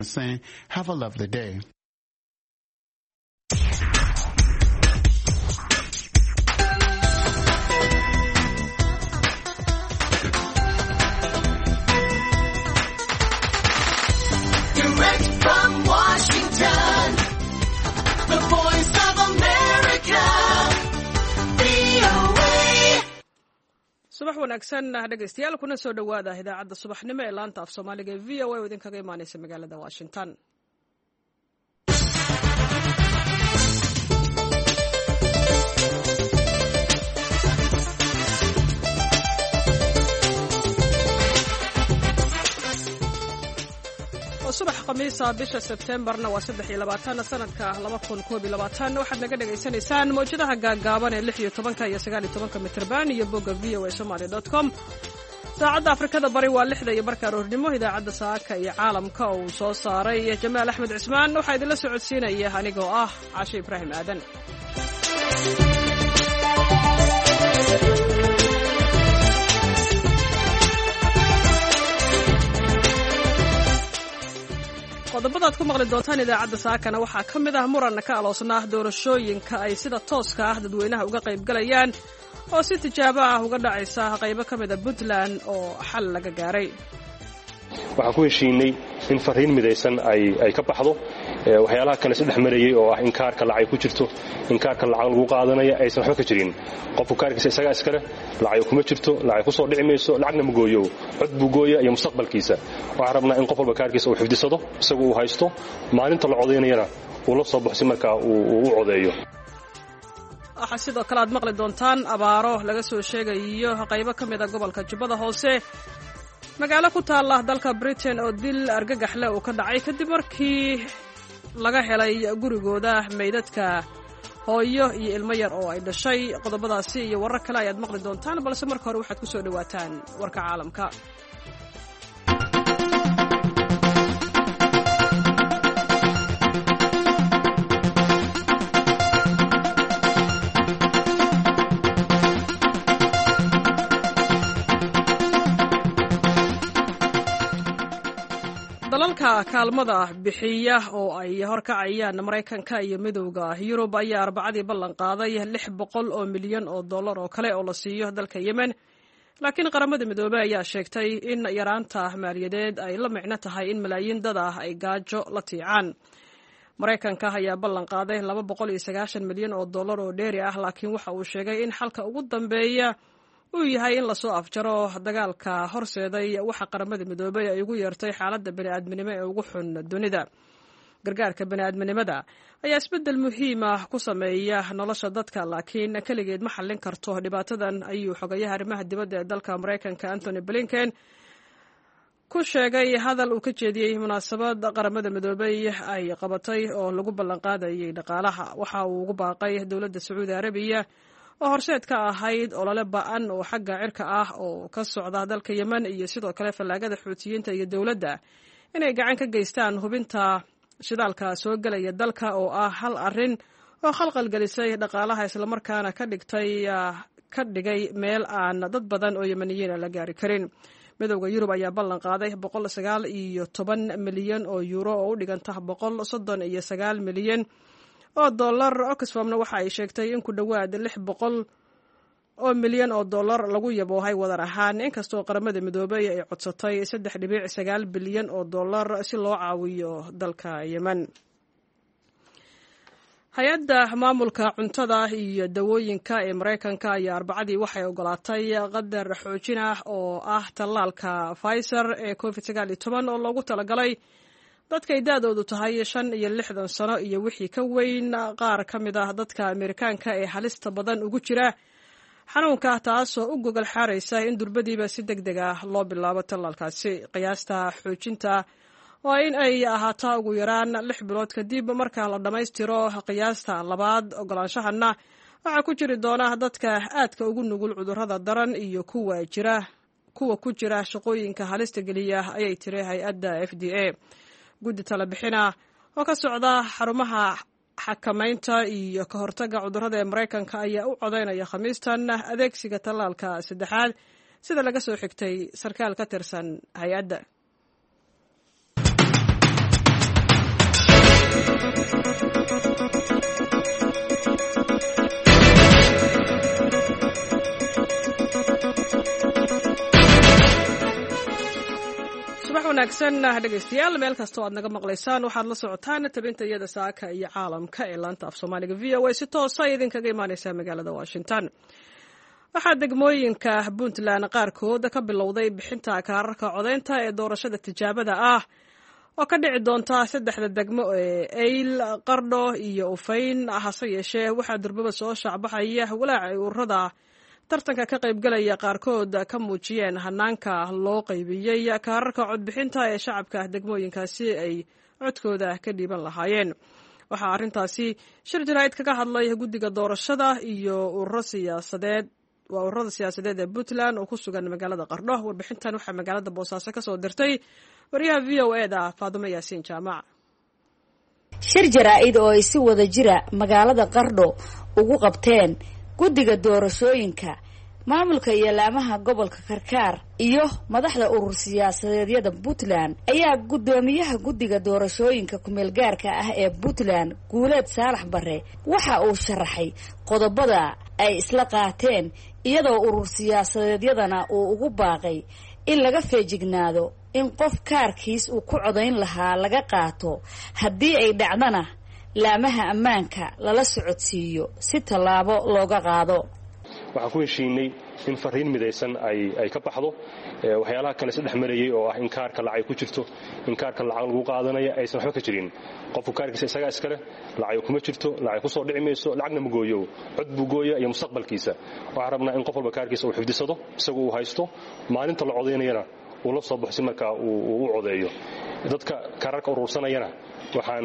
saying, have a lovely day. Direct from Washington, the voice of America, VOA. subax wanaagsan dhegaystayaal kuna soo dhowaada idaacadda subaxnimo ee laanta af Soomaaliga ee VOA oo idinkaga imaanaysa magaalada Washington. subax khamiisa bisha Septembarna waa 23 sanadka 2021 waxaad naga dhageysanaysaan mowjadaha gaagaaban ee 16 iyo 19 mitirban iyo bogga voasomali.com. saacadda Afrikada bari waa 6 iyo barka aroornimo. idaacadda saaka iyo caalamka oo soo saaray Jamaal Axmed Cismaan waxaa idinla socodsiinaya anigoo ah Caashe Ibraahim Aadan. qodobada aad ku maqli doontaan idaacadda saakana waxaa ka mid ah muran ka aloosnaa doorashooyinka ay sida tooska ah dadweynaha uga qayb galayaan oo si tijaabo ah uga dhacaysa qaybo ka mid a Puntland oo xal laga gaaray. waxaan ku heshiinay in fariin midaysan ay ka baxdo waxyaalaha kale saddex marayay oo ah in kaarka lacag ku jirto in kaarka lacag lagu qaadanayo aysan waxba ka jirin qofku kaarkiisa isaga iskale lacag kuma jirto lacag ku soo dhici mayso lacagna ma gooyo cod buu gooya iyo mustaqbalkiisa waxaan rabnaa in qof walba kaarkiisa uu xifdisado isagu uu haysto maalinta la codeynayana uu la soo baxo marka uu codeeyo. waxaa sidoo kale aad maqli doontaan abaaro laga soo sheegayo qaybo ka mid a gobolka Jubbada Hoose magaalo ku taala dalka Britain oo dil argagax leh uu ka dhacay kadib markii laga helay gurigooda meydadka hooyo iyo ilmo yar oo ay dhashay. qodobadaasi iyo warar kale ayaad maqli doontaan balse marka hore waxaad ku soo dhawaataan warka caalamka. dalalka kaalmada bixiya oo ay horkacayaan Mareykanka iyo Midowga Yurub ayaa Arbacadii ballan qaaday $600 milyan oo kale oo la siiyo dalka Yemen, laakiin qaramada midoobay ayaa sheegtay in yaraanta maaliyadeed ay la micno tahay in malaayiin dad ah ay gaajo la tiicaan. Mareykanka ayaa ballan qaaday $290 milyan oo dheeri ah, laakiin waxa uu sheegay in xalka ugu dambeeya uu yahay in la soo afjaro dagaalka horseeday waxa qaramada midoobay ay ugu yeertay xaaladda bini'aadminimo ee ugu xun dunida. gargaarka bini'aadminimada ayaa isbeddel muhiim ah ku sameeya nolosha dadka, laakiin kaligeed ma xallin karto dhibaatadan, ayuu xogayaha arrimaha dibadda ee dalka Mareykanka Anthony Blinken ku sheegay hadal uu ka jeediyey munaasabad qaramada midoobay ay qabatay oo lagu ballan qaadayay dhaqaalaha. waxa uu ugu baaqay dowladda Sacuudi Arabiya oo horseed ka ahayd olole ba'an oo xagga cirka ah oo ka socda dalka Yemen iyo sidoo kale fallaagada Xuutiyiinta iyo dowladda inay gacan ka geystaan hubinta shidaalka soo galaya dalka oo ah hal arrin oo khalkhal gelisay dhaqaalaha islamarkaana ka dhigay meel aan dad badan oo Yemeniyiin la gaari karin. Midowga Yurub ayaa ballan qaaday $119 milyan oo euro oo u dhiganta $139 milyan oo Oxfamna waxa ay sheegtay in ku dhawaad $600 milyan oo lagu yaboohay wadar ahaan, inkastoo qaramada midoobay ay codsatay $3.9 bilyan oo si loo caawiyo dalka Yemen. hay-adda maamulka cuntada iyo dawooyinka ee Mareykanka ayaa Arbacadii waxay ogolaatay qadar xoojin ah oo ah tallaalka Pfizer ee COVID-19 oo loogu talagalay dadka ay da'doodu tahay 5 iyo 60 sano iyo wixii ka weyn. qaar ka mid ah dadka Ameerikaanka ee halista badan ugu jira xanuunka, taasoo u gogol xaaraysa in durbadiiba si degdeg ah loo bilaabo tallaalkaasi. qiyaasta xoojinta waa in ay ahaato ugu yaraan 6 bilood kadib marka la dhammaystiro qiyaasta labaad. ogolaanshahana waxaa ku jiri doona dadka aadka ugu nugul cudurrada daran iyo kuwa ku jira shaqooyinka halista geliya, ayay tiri hay-adda FDA. guddi tala bixina oo ka socda xarumaha xakamaynta iyo ka hortagga cudurrada ee Mareykanka ayaa u codeynaya Khamiistan adeegsiga tallaalka saddexaad, sida laga soo xigtay sarkaal ka tirsan hay-adda. wanaagsan dhegaystayaal meel kastoo aad naga maqlaysaan waxaad la socotaan tabinta iyada saaka iyo caalamka ee laanta af soomaaliga VOA si toosa idinkaga imaaneysaa magaalada Washington. waxaa degmooyinka Puntland qaarkood ka bilowday bixinta kaararka codeynta ee doorashada tijaabada ah oo ka dhici doonta saddexda degmo ee Eyl, Qardho iyo Ufayn. hase yeeshee waxaa durbaba soo shacbaxaya walaac ay ururada tartanka ka qaybgalaya qaarkood ka muujiyeen hanaanka loo qaybiyey kaararka codbixinta ee shacabka degmooyinkaasi ay codkooda ka dhiiban lahaayeen. waxaa arrintaasi shir jaraa'id kaga hadlay guddiga doorashada iyo ururada siyaasadeed ee Puntland oo ku sugan magaalada Qardho. warbixintan waxaa magaalada Boosaaso ka soo dirtay wariyaha VOA-da Faadumo Yaasiin Jaamac. shir jaraa'id oo ay si wada jira magaalada Qardho ugu qabteen guddiga doorashooyinka maamulka iyo laamaha gobolka Karkaar iyo madaxda urur siyaasadeedyada Puntland ayaa gudoomiyaha guddiga doorashooyinka kumeel gaarka ah ee Puntland Guuleed Saalax Bare waxa uu sharaxay qodobada ay isla qaateen iyadoo urur siyaasadeedyadana uu ugu baaqay in laga feejignaado in qof kaarkiis uu ku codayn lahaa laga qaato haddii ay dhacdana laamaha ammaanka lala socodsiiyo si tallaabo looga qaado. waxaan ku heshiinay in fariin midaysan ay ka baxdo waxyaalaha kale saddex marayay oo ah in kaarka lacag ku jirto in kaarka lacag lagu qaadanaya aysan waxba ka jirin. qofku kaarkiisa isaga iskale lacag kuma jirto, lacag ku soo dhici mayso, lacagna ma gooyo, cod buu gooya iyo mustaqbalkiisa. waxaan rabnaa in qof walba kaarkiisa uu xifdisado isagu uu haysto, maalinta la codeynayana uu la soo baxo marka uu codeeyo. dadka kaararka urursanayana waxaan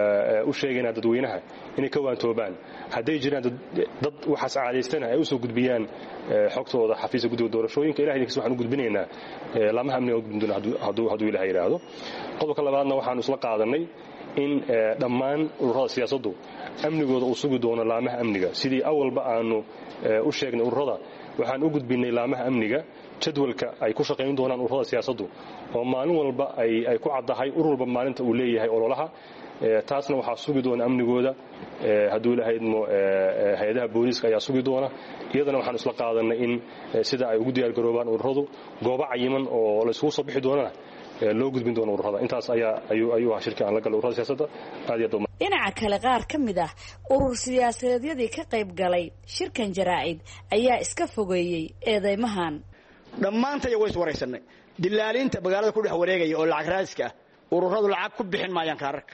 u sheegaynaa dadweynaha inay ka waantoobaan hadday jiraan dad waxaas caadaystana ay u soo gudbiyaan xogtooda xafiiska guddiga doorashooyinka. ilahay idinkiisa waxaan u gudbinaynaa laamaha amniga u gudbin hadduu ilahay yidhaahdo. qodobka labaadna waxaanu isla qaadanay in dhammaan ururada siyaasaddu amnigooda uu sugi doono laamaha amniga. sidii awalba aanu u sheegnay ururada waxaan u gudbinay laamaha amniga jadwalka ay ku shaqayn doonaan ururada siyaasaddu oo maalin walba ay ku caddahay urur walba maalinta uu leeyahay ololaha. taasna waxaa sugi doona amnigooda hadduu ilahaydmo hay-adaha booliiska ayaa sugi doona. iyadana waxaan isla qaadanay in sida ay ugu diyaargaroobaan ururadu goobo cayiman oo la isugu soo bixi doonana loo gudbin doono ururada. intaas ayuu ahaa shirka aan la galay ururada siyaasadda. dhinaca kale qaar ka mid ah urur siyaasadeedyadii ka qayb galay shirkan jaraa'id ayaa iska fogeeyey eedeymahan. dhammaantaya way iswaraysanay dilaaliinta magaalada ku dhex wareegaya oo lacag raadiska ah ururadu lacag ku bixin maayaan kaararka.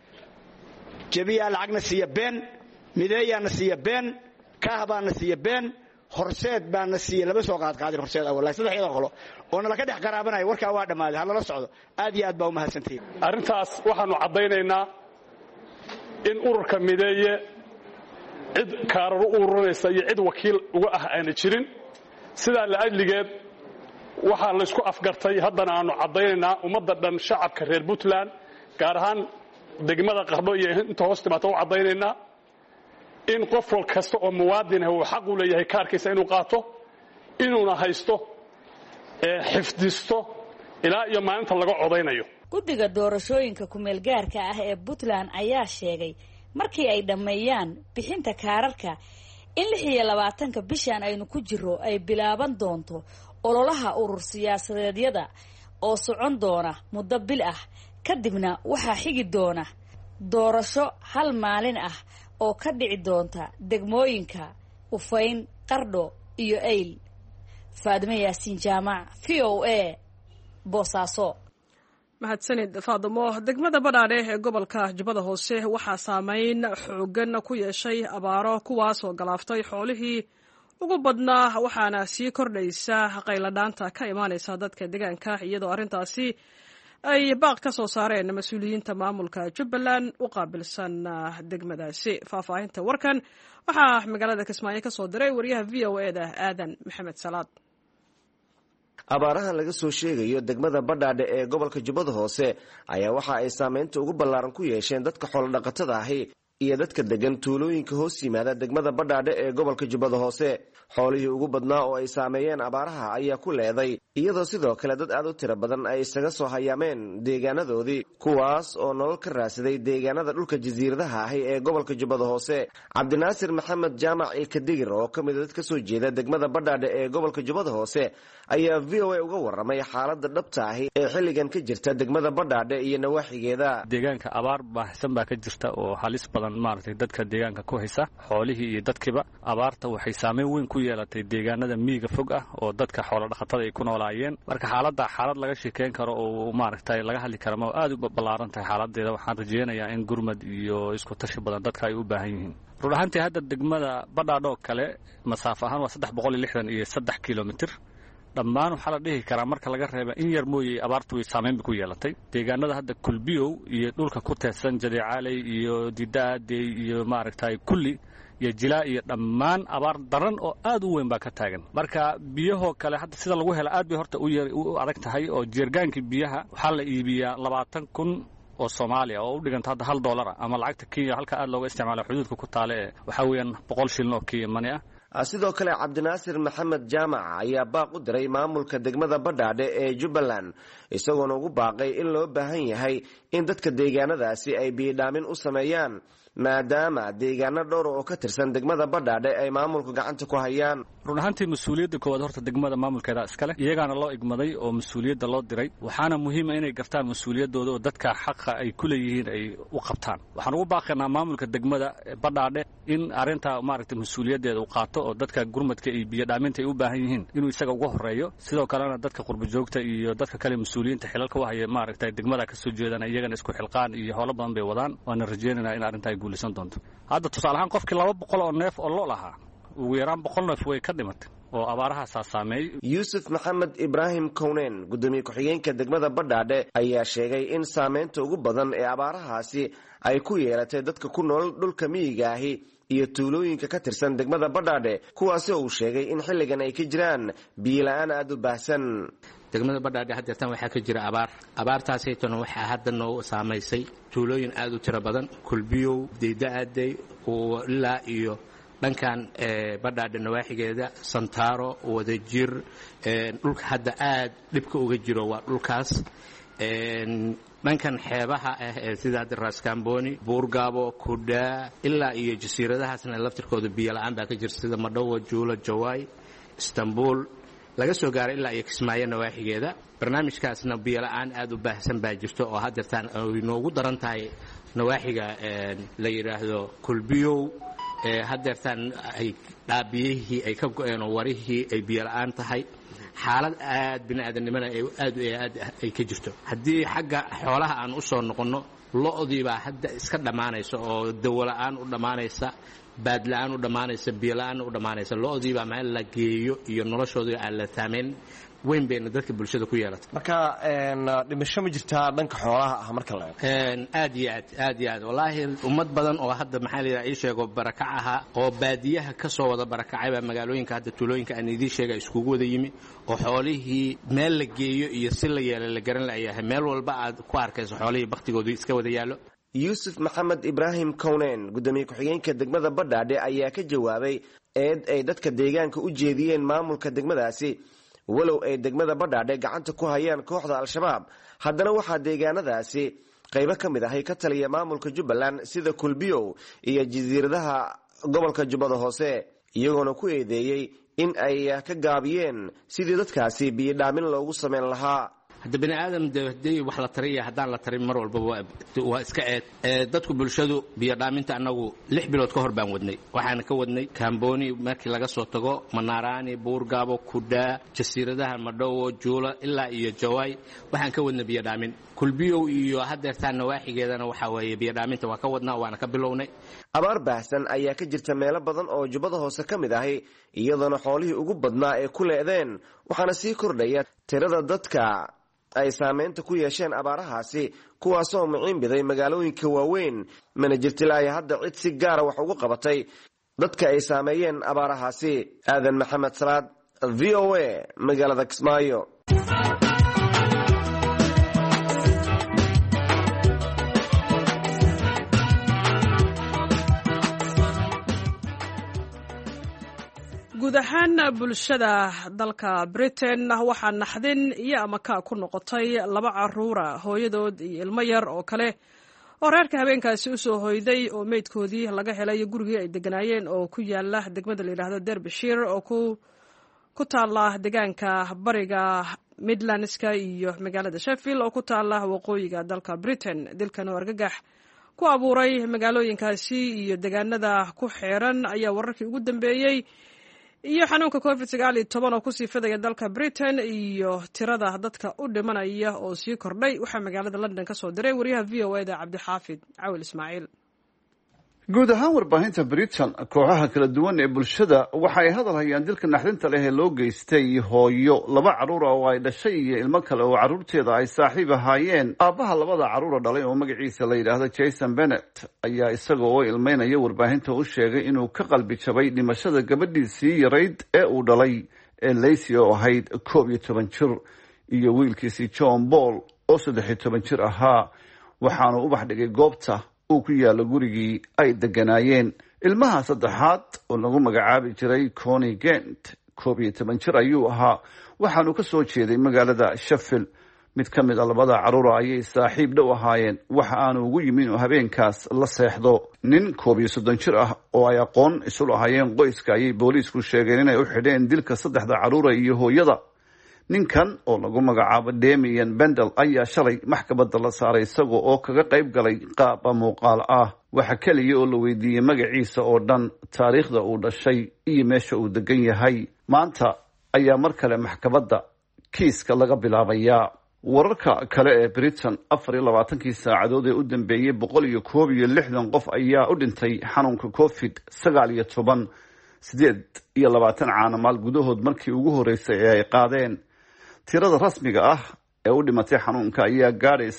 jabiyaa lacagna siiya been, mideeyaana siiya been, kaahbaana siiya been, horseed baana siiya laba soo qaadqaadin horseed awal saddexda qolo oo nala ka dhex qaraabanaya. warkaa waa dhammaaday hala socdo. aad iyo aad baa u mahadsantihiin. arrintaas waxaanu caddaynaynaa in ururka mideeye cid kaarar u ururinaysa iyo cid wakiil uga ah aana jirin. sidaa la adligeed waxaa laysku afgartay haddana aanu caddaynaynaa ummadda dhan shacabka reer Puntland gaar ahaan degmada Qardho iyo inta hoos timaata u caddaynaynaa in qof wal kasta oo muwaadin ah uu xaq u leeyahay kaarkiisa inuu qaato, inuuna haysto xifdisto ilaa iyo maalinta laga codaynayo. guddiga doorashooyinka kumeel gaarka ah ee Puntland ayaa sheegay markii ay dhammeeyaan bixinta kaararka in 26 bishan aynu ku jiro ay bilaaban doonto ololaha urur siyaasadeedyada oo socon doona muddo bil ah. kadibna waxaa xigi doona doorasho hal maalin ah oo ka dhici doonta degmooyinka Ufayn, Qardho iyo Eyl. Faadumo Yaasiin Jaamac, VOA, Boosaaso. mahadsanid Faadumo. degmada Badhaadhe ee gobolka Jubbada Hoose waxaa saameyn xoogan ku yeeshay abaaro kuwaas oo galaaftay xoolihii ugu badnaa waxaana sii kordhaysa qayladhaanta ka imaanaysa dadka deegaanka iyadoo arrintaasi ay baaq ka soo saareen mas-uuliyiinta maamulka Jubbaland u qaabilsan degmadaasi. faahfaahinta warkan waxaa magaalada Kismaayo ka soo diray wariyaha VOA-da Aadan Maxamed Salaad. abaaraha laga soo sheegayo degmada Badhaadhe ee gobolka Jubbada Hoose ayaa waxa ay saameynta ugu ballaaran ku yeesheen dadka xoolo dhaqatada ahi iyo dadka degan tuulooyinka hoos yimaada degmada badhaadhe ee gobolka jubbada hoose. xoolihii ugu badnaa oo ay saameeyeen abaaraha ayaa ku leeday, iyadoo sidoo kale dad aad u tiro badan ay isaga soo hayaameen deegaanadoodii, kuwaas oo nolol ka raadsaday deegaanada dhulka jasiiradaha ahi ee gobolka jubbada hoose. cabdinaasir maxamed jaamac ilkadigir oo ka mid a dad ka soo jeeda degmada badhaadhe ee gobolka jubbada hoose ayaa v o a uga warramay xaalada dhabta ahi ee xilligan ka jirta degmada badhaadhe iyo nawaaxigeeda. deegaanka abaar baahsan baa ka jirta oo halis badan maaragtay dadka deegaanka ku haysa, xoolihii iyo dadkiiba. abaarta waxay saameyn weyn ku yeelatay deegaanada miyiga fog ah oo dadka xoolo dhaqatada ay ku noolaayeen. marka xaalad laga sheekeyn karo oo maaragtay laga hadli karo ma aad u ballaaran tahay xaaladeeda. waxaan rajeynayaa in gurmad iyo isku tashi badan dadka ay u baahan yihiin. run ahaantii hadda degmada badhaadhe oo kale masaafo ahaan waa 363 kilomitir. dhammaan waxaa la dhihi karaa marka laga reeba in yar mooyey abaartu way saameyn ku yeelatay. deegaanada hadda kulbiyow iyo dhulka ku teedsan jadeecaaley iyo didaadey iyo maaragtay kulli iyo jilaa iyo dhammaan abaar daran oo aad u weyn baa ka taagan. marka biyahoo kale hadda sida lagu hela aad bay horta u adag tahay oo jeergaankii biyaha waxaa la iibiyaa 20,000 oo Soomaaliya oo u dhiganta hadda $1 ama lacagta Kenya halka aad looga isticmaalo xuduudka ku taale ee waxa weeyaan 100 shilin oo Kenya money ah. sidoo kale cabdinaasir maxamed jaamac ayaa baaq u diray maamulka degmada badhaadhe ee Jubbaland, isagoona ugu baaqay in loo baahan yahay in dadka deegaanadaasi ay biyadhaamin u sameeyaan, maadaama deegaano dhowr oo ka tirsan degmada badhaadhe ay maamulku gacanta ku hayaan. run ahaantii mas-uuliyadda koowaad horta degmada maamulkeeda iskale, iyagaana loo igmaday oo mas-uuliyadda loo diray. waxaana muhiima inay gartaan mas-uuliyaddooda oo dadka xaqa ay ku leeyihiin ay u qabtaan. waxaan ugu baaqaynaa maamulka degmada badhaadhe in arrinta maaragtay mas-uuliyaddeeda uu qaato oo dadka gurmadka iyo biyadhaaminta ay u baahan yihiin inuu isaga uga horeeyo. sidoo kalena dadka qurbajoogta iyo dadka kale mas-uuliyiinta xilalka u haya maaragtay degmada ka soo jeedana iyagana isku xilqaan iyo howlo badan bay wadaan. waana rajeynaynaa in arrinta ay guulaysan doonto. hadda tusaale ahaan qofkii 200 oo neef oo lo lahaa ugu yaraan 100 neef way ka dhimatay oo abaarahaas saameeyay. yuusuf maxamed ibraahim kowneen, gudoomiye ku-xigeenka degmada badhaadhe, ayaa sheegay in saameynta ugu badan ee abaarahaasi ay ku yeelatay dadka ku nool dhulka miyiga ahi iyo tuulooyinka ka tirsan degmada badhaadhe, kuwaasi uu sheegay in xilligan ay ka jiraan biyo-la'aan aad u baahsan. degmada badhaadhe haddeertan waxaa ka jira abaartaasaytona waxaa hadda noo saamaysay tuulooyin aad u tiro badan, kulbiyow, deyda'aadey oo ilaa iyo dhankan badhaadhe nawaaxigeeda, santaaro, wadajir. dhulka hadda aad dhibka uga jiro waa dhulkaas. dhankan xeebaha ah ee sida raaskambooni, buurgaabo, kudhaa ilaa iyo jasiiradahaasna laftirkooda biyo-la'aan baa ka jirta, sida madhowa, juula, jawaay, istanbul laga soo gaaray ilaa iyo kismaayo nawaaxigeeda. barnaamijkaasna biyo-la'aan aad u baahsan baa jirto oo haddeertaan ay noogu daran tahay nawaaxiga la yidhaahdo kulbiyow. haddeertaan ay dhaabiyihii ay ka go-een oo warihii ay biyo-la'aan tahay. xaalad aad bini'aadanimana aad ay ka jirto. haddii xagga xoolaha aan u soo noqonno, lo-dii baa hadda iska dhammaanaysa oo dawo-la'aan u dhammaanaysa, baadla'aan u dhammaanaysa, biyo-la'aan u dhammaanaysa. lo-dii baa meel la geeyo iyo noloshoodii aan la saamayn weyn bayna dadka bulshada ku yeelatay. marka dhimasho ma jirtaa dhanka xoolaha ah marka la aad iyo aad wallaahi ummad badan oo hadda maxaa la yidhaha ii sheego barakac ahaa oo baadiyaha ka soo wada barakacay baa magaalooyinka hadda tuulooyinka aan idiin sheegay iskugu wada yimi oo xoolihii meel la geeyo iyo si la yeelo la garan la'yahay. meel walba aad ku arkayso xoolihii baktigoodu iska wada yaallo. yuusuf maxamed ibraahim kowneen, gudoomiye ku-xigeenka degmada badhaadhe, ayaa ka jawaabay eed ay dadka deegaanka u jeediyeen maamulka degmadaasi. walow ay degmada badhaadhe gacanta ku hayaan kooxda al-shabaab, haddana waxaa deegaanadaasi qaybo ka mid ahay ka taliya maamulka Jubbaland sida kulbiyow iyo jasiiradaha gobolka jubbada hoose, iyagoona ku eedeeyey in ay ka gaabiyeen sidii dadkaasi biyadhaamin loogu samayn lahaa. hadda bini aadam hadii wax la tariya haddaan la tarin mar walba waa iska dadku bulshadu biyadhaaminta annagu 6 bilood ka hor baan wadnay. waxaan ka wadnay kambooni markii laga soo tago, manaaraani, buurgaabo, kudhaa, jasiiradaha madhowo, juula ilaa iyo jawaay. waxaan ka wadnay biyadhaamin. kulbiyow iyo haddeertaan nawaaxigeedana waxaa weeye biyadhaaminta waa ka wadnaa, waana ka bilownay. abaar baahsan ayaa ka jirta meelo badan oo jubbada hoose ka mid ahi, iyadoona xoolihii ugu badnaa ee ku leedeen. waxaana sii kordhaya tirada dadka ay saameynta ku yeesheen abaarahaasi, kuwaasoo miciin biday magaalooyinka waaweyn. mana jirtilaayo hadda cid si gaara wax ugu qabatay dadka ay saameeyeen abaarahaasi. aadan maxamed salaad, v o a, magaalada Kismaayo. guud ahaan bulshada dalka Britain waxaa naxdin iyo amaka ku noqotay 2 caruura hooyadood iyo ilmo yar oo kale oo reerka habeenkaasi u soo hoyday oo meydkoodii laga helay gurigii ay deganaayeen oo ku yaala degmada la yiraahdo Derbyshire oo ku taala deegaanka bariga Midlandska iyo magaalada Sheffield oo ku taala waqooyiga dalka Britain. Dilkan oo argagax ku abuuray magaalooyinkaasi iyo deegaanada ku xeeran ayaa wararkii ugu dambeeyay iyo xanuunka COVID-19 oo ku sii fidaya dalka Britain iyo tirada dadka u dhimanaya oo sii kordhay. Waxaa magaalada London ka soo diray wariyaha VOA-da Cabdixaafid Cawil Ismaaciil. guud ahaan warbaahinta Britain kooxaha kala duwan ee bulshada waxay hadal hayaan dilka naxdinta leh ee loo geystay hooyo 2 caruur oo ay dhashay iyo ilmo kale oo caruurteeda ay saaxiib ahaayeen. aabaha 2 caruur dhalay oo magaciisa la yiraahdo Jason Bennett ayaa isagoo oo ilmeynaya warbaahinta u sheegay inuu ka qalbi jabay dhimashada gabadhiisii yarayd ee uu dhalay ee Lacey oo ahayd 11 jir iyo wiilkiisii John Paul oo 13 jir ahaa, waxaana u baxdhigay goobta uu ku yaalo gurigii ay deganaayeen. ilmaha saddexaad oo lagu magacaabi jiray Connie Gent 11 jir ayuu ahaa, waxaanu ka soo jeeday magaalada Sheffield. mid ka mid ah 2 caruur ayay saaxiib dhow ahaayeen, waxa aanu ugu yimi inuu habeenkaas la seexdo. nin 30 jir ah oo ay aqoon isu lahaayeen qoyska ayay booliisku sheegeen inay u xidheen dilka 3 caruur iyo hooyada. ninkan oo lagu magacaabo Damien Bendel ayaa shalay maxkamadda la saaray isagoo oo kaga qayb galay qaab muuqaal ah. waxa kaliya oo la weydiiyey magaciisa oo dhan, taariikhda uu dhashay iyo meesha uu degan yahay. maanta ayaa mar kale maxkamadda kiiska laga bilaabayaa. wararka kale ee Britain 24 saacadood ee u dambeeyay 160 qof ayaa u dhintay xanuunka COVID-19 28 caanamaal gudahood markii ugu horeysay ee ay qaadeen. tirada rasmiga ah ee u dhimatay xanuunka ayaa gaadhaysa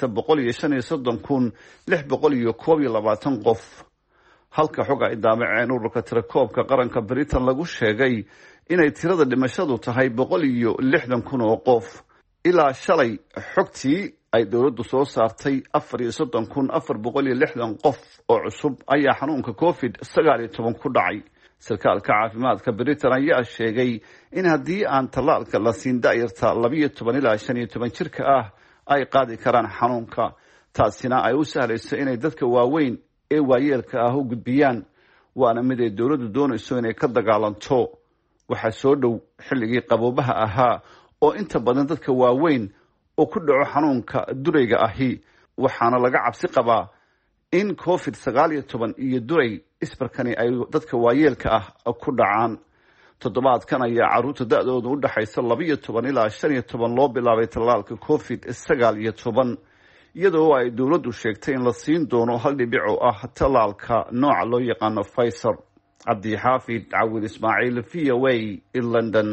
135,621 qof, halka xog ay daabaceen ururka tirakoobka qaranka Britain lagu sheegay inay tirada dhimashadu tahay 160,000 oo qof. ilaa shalay xogtii ay dowladdu soo saartay 34,460 qof oo cusub ayaa xanuunka COVID-19 ku dhacay. sarkaalka caafimaadka Britain ayaa sheegay in haddii aan tallaalka la siin da'yarta 12 ilaa 15 jirka ah ay qaadi karaan xanuunka, taasina ay u sahlayso inay dadka waaweyn ee waayeelka ah u gudbiyaan, waana mid ay dowladdu doonayso inay ka dagaalanto. waxaa soo dhow xilligii qaboobaha ahaa oo inta badan dadka waaweyn oo ku dhaco xanuunka durayga ahi, waxaana laga cabsi qabaa in COVID-19 iyo duray isbarkani ay dadka waayeelka ah ku dhacaan. toddobaadkan ayaa caruurta da'dooda u dhaxaysa 12 ilaa 15 loo bilaabay tallaalka COVID-19 iyadoo ay dowladdu sheegtay in la siin doono 1 dhibic oo ah tallaalka nooca loo yaqaano Pfizer. Cabdixaafid Cawil Ismaaciil, VOA in London.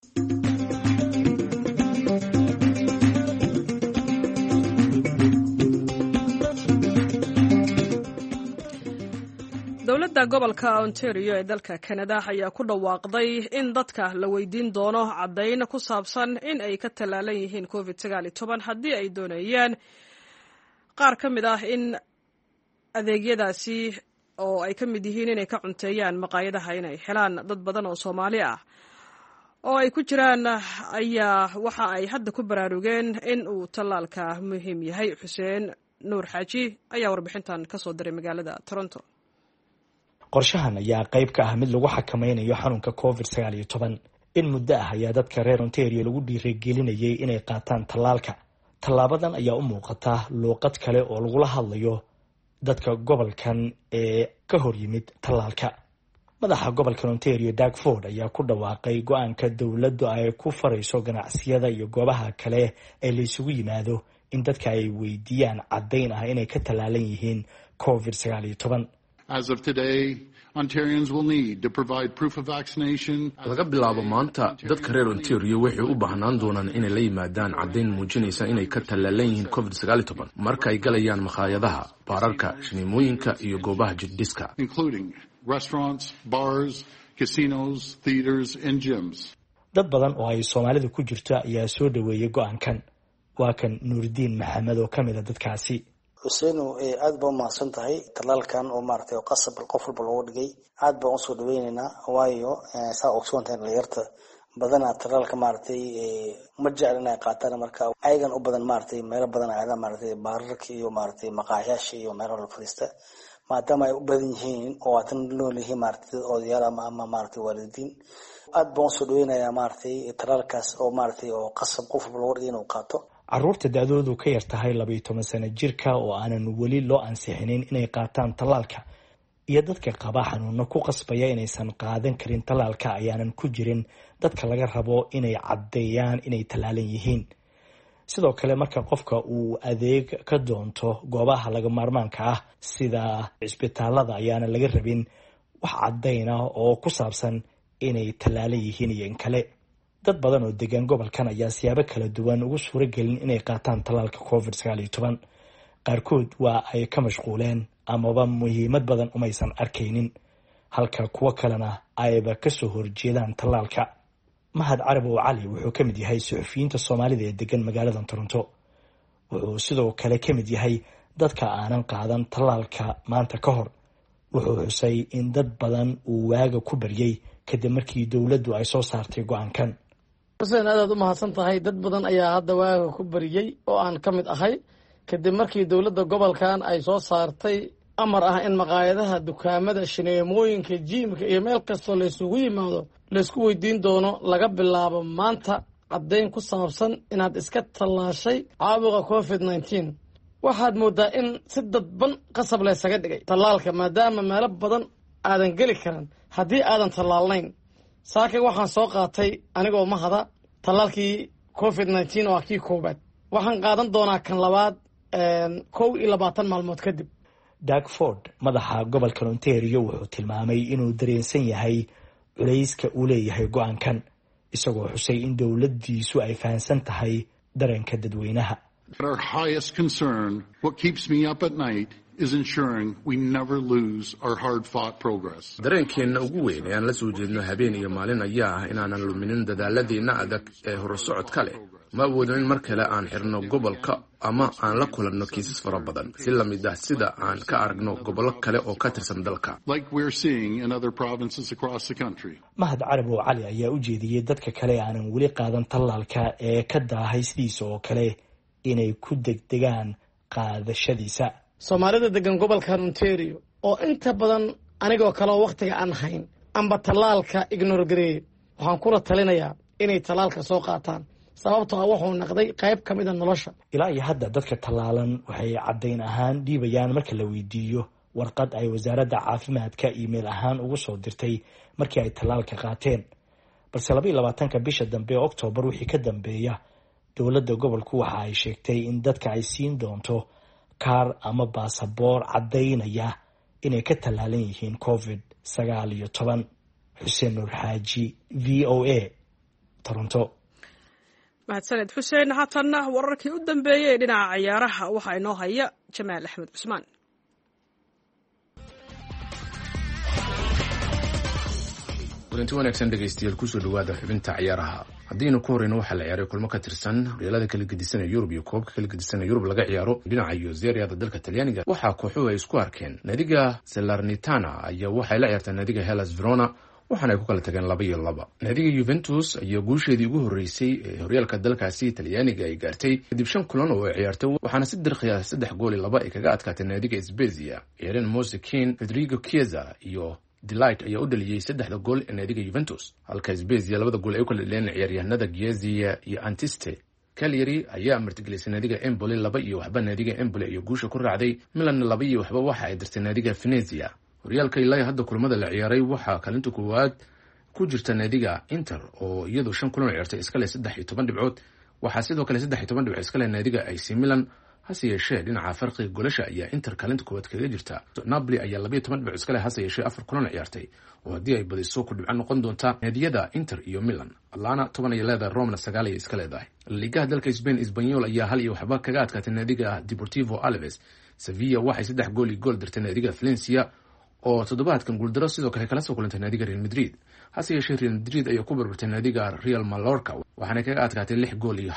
dowladda gobolka Ontario ee dalka Canada ayaa ku dhawaaqday in dadka la weydiin doono caddayn ku saabsan in ay ka tallaalan yihiin COVID-19 haddii ay doonayaan qaar ka mid ah in adeegyadaasi oo ay ka mid yihiin inay ka cunteeyaan maqaayadaha inay helaan. dad badan oo Soomaali ah oo ay ku jiraan ayaa waxa ay hadda ku baraarugeen in uu tallaalka muhiim yahay. Xuseen Nuur Xaaji ayaa warbixintan ka soo diray magaalada Toronto. qorshahan ayaa qayb ka ah mid lagu xakameynayo xanuunka COVID-19. in muddo ah ayaa dadka reer Ontario lagu dhiirigelinayay inay qaataan tallaalka. tallaabadan ayaa u muuqata luuqad kale oo lagula hadlayo dadka gobolkan ee ka hor yimid tallaalka. madaxa gobolka Ontario Doug Ford ayaa ku dhawaaqay go'aanka dowladdu ay ku farayso ganacsiyada iyo goobaha kale ee la isugu yimaado in dadka ay weydiiyaan caddayn ah inay ka tallaalan yihiin COVID-19. As of today, Ontarians will need to provide proof of vaccination. laga bilaabo maanta dadka reer Ontario waxay u baahnaan doonaan inay la yimaadaan caddayn muujinaysa inay ka tallaalan yihiin COVID-19 marka ay galayaan makhaayadaha, baararka, shineemooyinka iyo goobaha jirdhiska, including restaurants, bars, casinos, theaters and gyms. dad badan oo ay Soomaalidu ku jirto ayaa soo dhaweeyay go'aankan. waa kan Nuuridiin Maxamed oo ka mid ah dadkaasi. Hussein aad baa mahadsan tahay talaalkan oo maartay oo qasab qof walba looga dhigay aad baan u soo dhaweynaynaa waayo saa ogsoontahay dhalinyarta badanaa talaalka maartay ma jecel inay qaataan marka ayagan u badan maartay meelo badan aada maartay baararka iyo maartay maqaayaasha iyo meelo la fadhiista maadaama ay u badan yihiin oo aatan loo leeyahay maartay odayaal ama maartay waalidiin aad baan u soo dhaweynayaa maartay talaalkaas oo maartay oo qasab qof walba looga dhigay inuu qaato caruurta da-doodu ka yar tahay 12 sano jirka oo aanan weli loo ansixinin inay qaataan talaalka iyo dadka qaba xanuuno ku qasbaya inaysan qaadan karin talaalka ayaanan ku jirin dadka laga rabo inay caddeeyaan inay talaalan yihiin sidoo kale marka qofka uu adeeg ka doonto goobaha laga maarmaanka ah sida cisbitaalada ayaana laga rabin wax cadeyna oo ku saabsan inay talaalan yihiin iyo in kale dad badan oo degan gobolkan ayaa siyaabo kala duwan ugu suuragelin inay qaataan talaalka COVID-19 qaarkood waa ay ka mashquuleen amaba muhiimad badan umaysan arkaynin halka kuwa kalena ayba kasoo horjeedaan talaalka mahad carab oo cali wuxuu ka mid yahay suxufiyiinta Soomaalida ee degan magaalada Toronto wuxuu sidoo kale ka mid yahay dadka aanan qaadan talaalka maanta ka hor wuxuu xusay in dad badan uu waaga ku baryay kadib markii dawladdu ay soo saartay go'aankan Hussein aad u mahadsan tahay dad badan ayaa hadda waaga ku bariyay oo aan ka mid ahay kadib markii dawladda gobolkan ay soo saartay amar ah in maqaayadaha dukaamada shineemooyinka jiimka iyo meel kastoo la isugu yimaado la isku weydiin doono laga bilaabo maanta caddeyn ku saabsan inaad iska tallaashay caabuqa COVID-19 waxaad moodaa in si dadban qasab la isaga dhigay tallaalka maadaama meelo badan aadan geli karin haddii aadan tallaalnayn saakay waxaan soo qaatay anigoo mahada tallaalkii COVID-19 oo kii koobaad waxaan qaadan doonaa kan labaad 21 maalmood kadib Doug Ford madaxa gobolka Ontario wuxuu tilmaamay inuu dareensan yahay culayska uu leeyahay go'aankan isagoo xusay in dawladdiisu ay fahansan tahay dareenka dadweynaha Our highest concern, what keeps me up at night, is ensuring we never lose our hard-fought progress. dareenkeenna ugu weyn ee aan la soo jeedno habeen iyo maalin ayaa ah inaanan luminin dadaaladeenna adag ee horusocodka leh ma awoodin in mar kale aan xirno gobolka ama aan la kulanno kiisas fara badan si la mid ah sida aan ka aragno gobollo kale oo ka tirsan dalka Like we're seeing in other provinces across the country. mahad carab oo cali ayaa u jeediyey dadka kale aanan weli qaadan talaalka ee ka daahay sidiisa oo kale inay ku degdegaan qaadashadiisa Soomaalida degan gobolkan Ontario oo inta badan anigoo kale oo waqtiga aan hayn amba talaalka ignore gareey waxaan kula talinayaa inay talaalka soo qaataan sababtoo ah wuxuu noqday qayb ka mid ah nolosha ilaa iyo hadda dadka talaalan waxay caddayn ahaan dhiibayaan marka la weydiiyo warqad ay wasaaradda caafimaadka email ahaan ugu soo dirtay markii ay talaalka qaateen balse 22 bisha dambe October wixii ka dambeeya dawladda gobolku waxa ay sheegtay in dadka ay siin doonto kaar ama baasaboor caddaynaya inay ka talaalan yihiin COVID-19 Xuseen Nur Xaaji VOA Toronto mahadsaned xuseen haatanna wararkii u dambeeyay dhinaca ciyaaraha waxaa inoo haya Jamaal Axmed Cusmaan kulanti wanaagsan dhegaystayaal kusoo dhawaada xubinta ciyaaraha haddiinu ku horeyno waxaa la ciyaaray kulmo ka tirsan horyaalada kala gedisan ee Yurub iyo koobka kala gedisan ee Yurub laga ciyaaro dhinaca iyo Serie-da dalka Talyaaniga waxaa kooxuhu ay isku arkeen naadiga Salernitana ayaa waxay la ciyaartay naadiga Hellas Verona waxaana ay ku kala tageen 2-2 naadiga Juventus ayaa guusheedii ugu horeysay ee horyaalka dalkaasi Talyaaniga ay gaartay kadib 5 kulan oo ay ciyaartay waxaana si dirqiya 3-2 ay kaga adkaatay naadiga Spezia Eren Mosekin Federico Chiesa iyo Delight ayaa u dhaliyay 3 gool ee naadiga Juventus halka Spezia 2 gool ay u kala dheleen ciyaaryahanada Chiesa iyo Antiste Cagliari ayaa martigelisay naadiga Empoli 2-1 naadiga Empoli iyo guusha ku raacday Milan 2-1 waxa ay dirtay naadiga Venezia horyaalka ilaa hadda kulamada la ciyaaray waxaa kaalinta koowaad ku jirta naadiga Inter oo iyadu 5 kulan ciyaartay iska leh 13 dhibcood waxaa sidoo kale 13 dhibcood iska leh naadiga AC Milan hase yeeshee dhinaca farqiga goolasha ayaa Inter kaalinta koowaad kaga jirta Napoli ayaa 12 dhibcood iska leh hase yeeshee 4 kulan ciyaartay oo haddii ay badiso ku dhibco noqon doonta naadiyada Inter iyo Milan Atlanta 10 ay leedahay Roma 9 ay iska leedahay liigaha dalka Spain Espanyol ayaa 1-1 kaga adkaatay naadiga Deportivo Alaves Sevilla waxay 3 gool iyo gool dirtay naadiga Valencia oo toddobaadkan guuldaro sidoo kale kala soo kulantay naadiga Real Madrid hase yeeshee Real Madrid ayaa ku barbartay naadiga Real Mallorca waxaana kaga adkaatay 6 gool iyo 1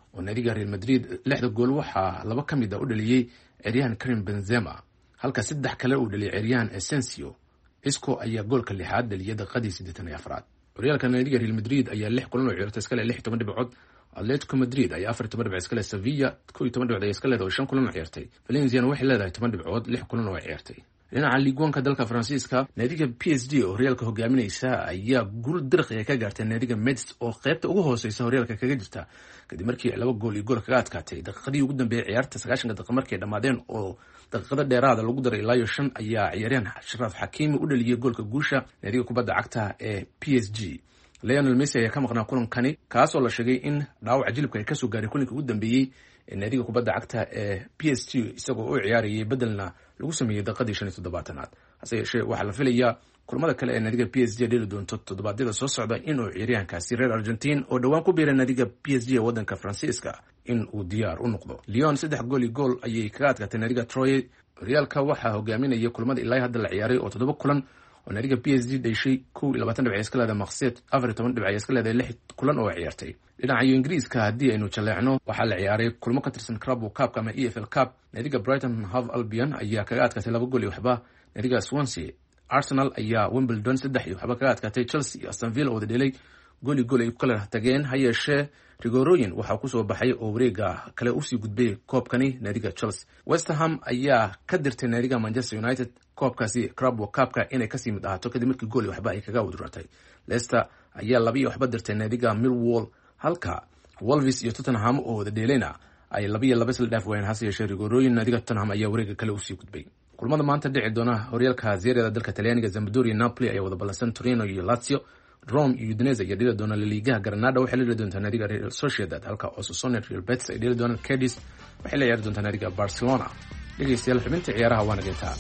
oo naadiga real madrid 6 gool waxaa 2 ka mid ah u dhaliyey ciyaaryahan Karim Benzema halka 3 kale uu dhaliyay ciyaaryahan Asensio. Isco ayaa goolka 6aad dhaliyay daqiiqadii 84. horyaalka naadiga real madrid ayaa 6 kulan oo ciyaartay iska leh 16 dhibcood. Atletico Madrid ayaa 14 dhibcood iska leh. Sevilla 12 dhibcood iska leh oo 5 kulan oo ciyaartay. Valencia waxay leedahay 10 dhibcood 6 kulan oo ciyaartay. dhinaca Ligue 1 dalka Faransiiska naadiga PSG oo horyaalka hogaaminaysa ayaa guul dirqi ka gaartay naadiga Metz oo qaybta ugu hooseysa horyaalka kaga jirta kadib markii 2 gool iyo gool kaga adkaatay daqiiqadii ugu dambeeyay ciyaarta 90 daqiiqo markay dhamaadeen oo daqiiqada dheeraad lagu daray ilaa 5 ayaa ciyaaryahan Ashraf Hakimi u dhaliyay goolka guusha naadiga kubadda cagta ee PSG. Lionel Messi ayaa ka maqnaa kulankani kaas oo la sheegay in dhaawac jilibka ay ka soo gaaray kulanka ugu dambeeyay ee naadiga kubadda cagta ee PSG isagoo u ciyaarayay bedelna lagu sameeyay daqiiqadii 75aad. hase yeeshee waxaa la filayaa kulamada kale ee naadiga PSG dheli doonto toddobaadyada soo socda inuu ciyaaryahankaasi reer Argentine oo dhawaan ku biiray naadiga PSG ee wadanka Faransiiska in uu diyaar u noqdo. Lyon 3 gool iyo gool ayay kaga adkaatay naadiga Troyes. horyaalka waxaa hogaaminaya kulamada ilaa hadda la ciyaaray oo 7 kulan oo naadiga PSG dhashay 22 dhibcood iska leedahay Marseille 14 dhibcood iska leedahay 6 kulan oo ciyaartay. dhinaca Ingiriiska haddii aynu jaleecno waxaa la ciyaaray kulmo ka tirsan Carabao Cup ama EFL Cup. naadiga Brighton Hove Albion ayaa kaga adkaatay 2 gool iyo waxba naadiga Swansea. Arsenal ayaa Wimbledon 3 iyo waxba kaga adkaatay Chelsea iyo Aston Villa oo dhalay gool iyo gool ay kala tageen. ha yeeshee rigorooyin waxaa ku soo baxay oo wareega kale u sii gudbay koobkani naadiga Chelsea. West Ham ayaa ka dirtay naadiga Manchester United koobkaasi Carabao Cup-ka inay kasii mid ahaato kadib markii gool iyo waxba ay kaga wadratay. Leicester ayaa 2 iyo waxba dirtay naadiga Millwall halka Wolves iyo Tottenham oo wada dheelayna ay 2-2 isla dhaaf waayeen. hase yeeshee rigorooyin naadiga Tottenham ayaa wareega kale u sii gudbay. kulamada maanta dhici doona horyaalka Serie A dalka Talyaaniga Sampdoria iyo Napoli ayaa wada ballansan. Torino iyo Lazio, Rome iyo Udinese ayaa dheli doona. La Liga Granada waxay dheli doontaa naadiga Real Sociedad halka Osasuna Real Betis ay dheli doonaan. Cadiz waxay la ciyaari doontaa naadiga Barcelona. dhegeystayaal xubinta ciyaaraha waa nageyntaa.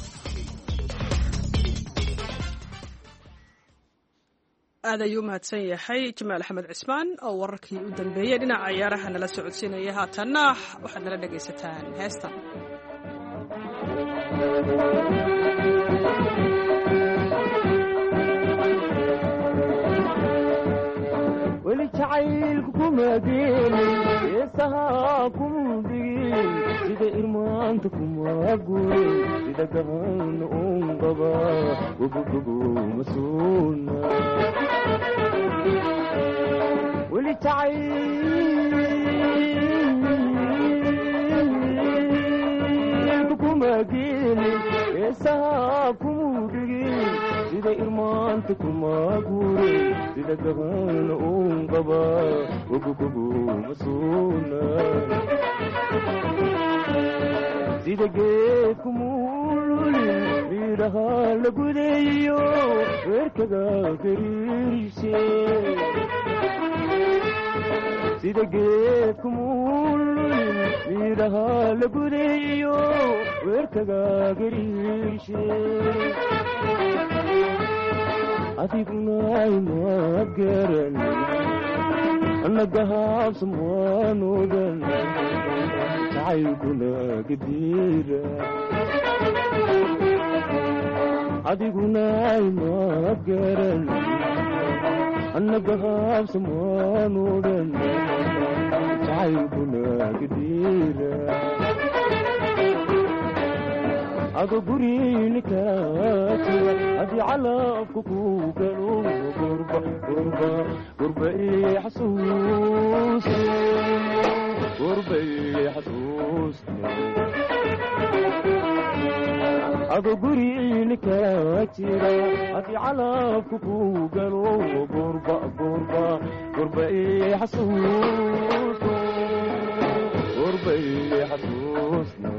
aad ayuu mahadsan yahay Jamaal Axmed Cismaan oo wararkii u dambeeyay dhinaca ciyaaraha nala socodsiinaya. haatanna waxaad nala dhegaysataan heestan. weli jacaylku kuma geelin heesaha kuma digin sida irmaanta kuma gurin sida gaban un qaba gogogogo masuuna weli jacaylku kuma geelin heesaha kuma digin sida irmaanta kuma gurin sida gaban un qaba gogogogo masuuna sida geedku muululin midhaha la gudayo weerkaga gariirise sida geedku muululin midhaha la gudayo weerkaga gariirise adiguna imaad garan annaga habsamwaanodan jacaylkuna gadiira adiguna imaad garan annaga habsamwaanodan jacaylkuna gadiira ado gurinika jira haddii calafku ku galo gurba xasuuste ado gurinika jira haddii calafku ku galo gurba xasuuste gurba xasuuste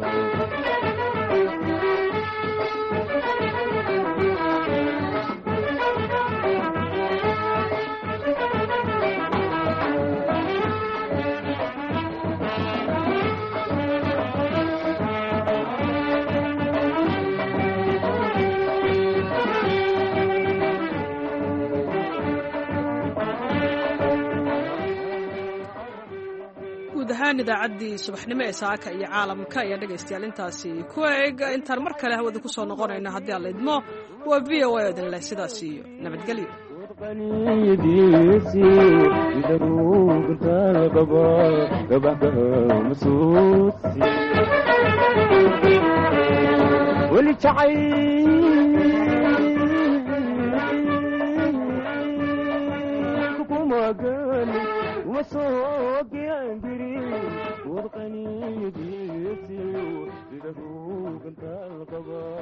idaacaddii subaxnimo ee saaka iyo caalamka ayaa dhegaystayaal intaasi ku eeg. intaan mar kale hawada ku soo noqonayno haddii aan la idmo waa VOA oo idin leh sidaas iyo nabadgelyo. qaniyadiisi idaruugantaa qaba gabaxka masuusi weli jacay kumagani uma soo geangiri wad qaniyadiisi idaruugantaa qaba